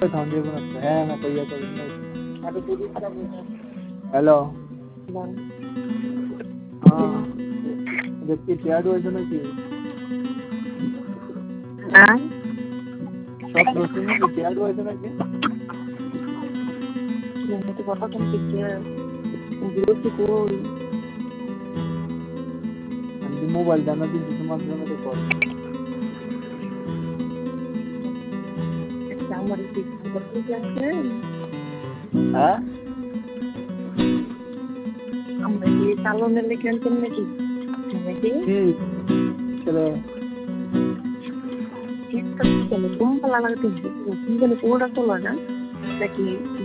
खाऊन दे पण है ना पहिया तो हेलो हाँ जबकि तैयार हुआ ना कि हाँ सब रोटी में तैयार हुआ ना कि मैंने तो पता तुम किया ग्रुप की कोई अंतिम मोबाइल जाना थी जिसमें मात्र में तो कॉल हमारी बच्ची क्या है हाँ हम ये सालों में लेकिन तुमने की चलो चीज का चलो तुम पला लगती है तुम को पूरा तो लगा ताकि